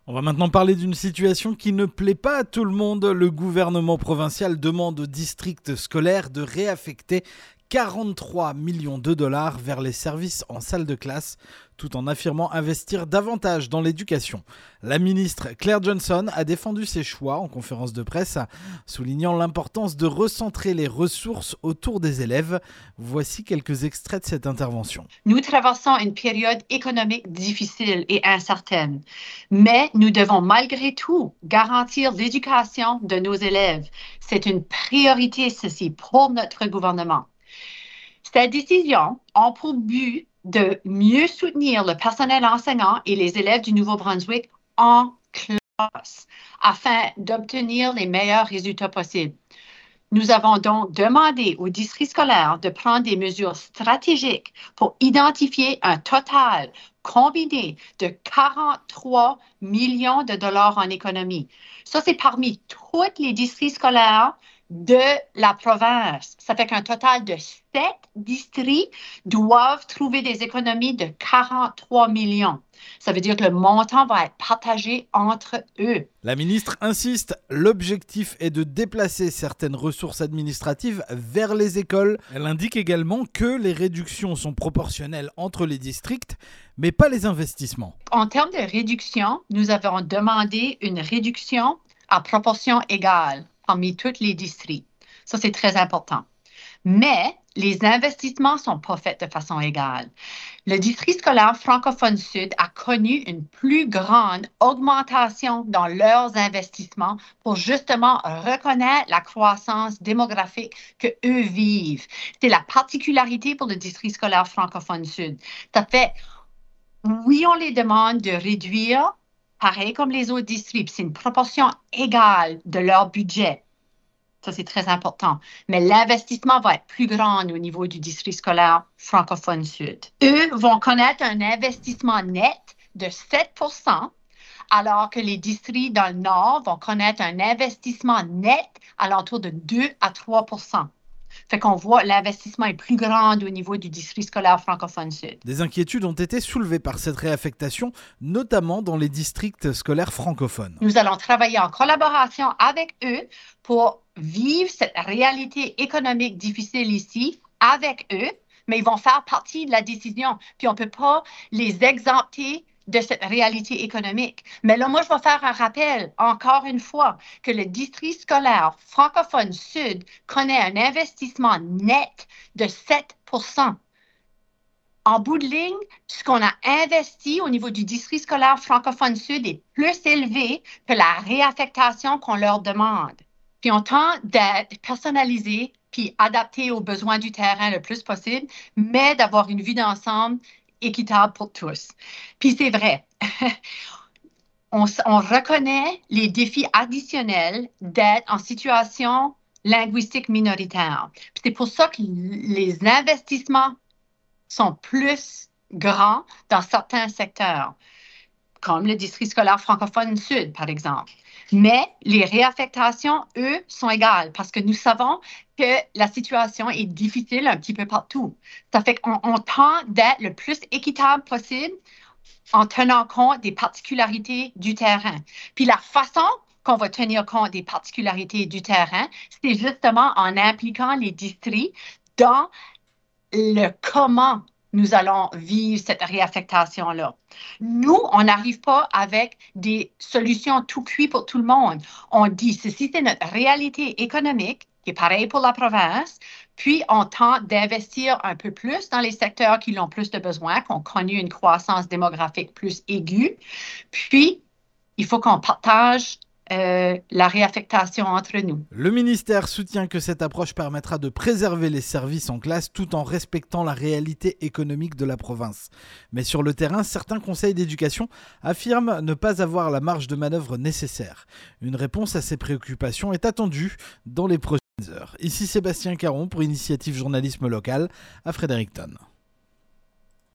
On va maintenant parler d'une situation qui ne plaît pas à tout le monde. Le gouvernement provincial demande aux districts scolaires de réaffecter 43 millions de dollars vers les services en salle de classe, tout en affirmant investir davantage dans l'éducation. La ministre Claire Johnson a défendu ses choix en conférence de presse, soulignant l'importance de recentrer les ressources autour des élèves. Voici quelques extraits de cette intervention. Nous traversons une période économique difficile et incertaine, mais nous devons malgré tout garantir l'éducation de nos élèves. C'est une priorité, ceci, pour notre gouvernement. Cette décision a pour but de mieux soutenir le personnel enseignant et les élèves du Nouveau-Brunswick en classe afin d'obtenir les meilleurs résultats possibles. Nous avons donc demandé aux districts scolaires de prendre des mesures stratégiques pour identifier un total combiné de 43 millions de dollars en économie. Ça, c'est parmi tous les districts scolaires de la province. Ça fait qu'un total de 7 districts doivent trouver des économies de 43 millions. Ça veut dire que le montant va être partagé entre eux. La ministre insiste, l'objectif est de déplacer certaines ressources administratives vers les écoles. Elle indique également que les réductions sont proportionnelles entre les districts, mais pas les investissements. En termes de réduction, nous avons demandé une réduction à proportion égale parmi tous les districts. Ça, c'est très important. Mais les investissements ne sont pas faits de façon égale. Le district scolaire francophone sud a connu une plus grande augmentation dans leurs investissements pour justement reconnaître la croissance démographique qu'eux vivent. C'est la particularité pour le district scolaire francophone sud. Ça fait, oui, on les demande de réduire, pareil comme les autres districts, c'est une proportion égale de leur budget. Ça, c'est très important. Mais l'investissement va être plus grand au niveau du district scolaire francophone sud. Eux vont connaître un investissement net de 7 % alors que les districts dans le nord vont connaître un investissement net à l'entour de 2 à 3 %. Fait qu'on voit l'investissement est plus grand au niveau du district scolaire francophone sud. Des inquiétudes ont été soulevées par cette réaffectation, notamment dans les districts scolaires francophones. Nous allons travailler en collaboration avec eux pour vivre cette réalité économique difficile ici avec eux, mais ils vont faire partie de la décision. Puis on ne peut pas les exempter de cette réalité économique. Mais là, moi, je vais faire un rappel, encore une fois, que le district scolaire francophone sud connaît un investissement net de 7 %. En bout de ligne, ce qu'on a investi au niveau du district scolaire francophone sud est plus élevé que la réaffectation qu'on leur demande. Puis on tente d'être personnalisé puis adapté aux besoins du terrain le plus possible, mais d'avoir une vue d'ensemble équitable pour tous. Puis c'est vrai, on reconnaît les défis additionnels d'être en situation linguistique minoritaire. Puis c'est pour ça que les investissements sont plus grands dans certains secteurs, comme le district scolaire francophone sud, par exemple. Mais les réaffectations, eux, sont égales parce que nous savons que la situation est difficile un petit peu partout. Ça fait qu'on tente d'être le plus équitable possible en tenant compte des particularités du terrain. Puis la façon qu'on va tenir compte des particularités du terrain, c'est justement en impliquant les districts dans le comment nous allons vivre cette réaffectation-là. Nous, on n'arrive pas avec des solutions tout cuites pour tout le monde. On dit, ceci, c'est notre réalité économique, qui est pareil pour la province, puis on tente d'investir un peu plus dans les secteurs qui ont plus de besoins, qui ont connu une croissance démographique plus aiguë. Puis, il faut qu'on partage la réaffectation entre nous. Le ministère soutient que cette approche permettra de préserver les services en classe tout en respectant la réalité économique de la province. Mais sur le terrain, certains conseils d'éducation affirment ne pas avoir la marge de manœuvre nécessaire. Une réponse à ces préoccupations est attendue dans les prochaines heures. Ici Sébastien Caron pour Initiative Journalisme Local à Fredericton.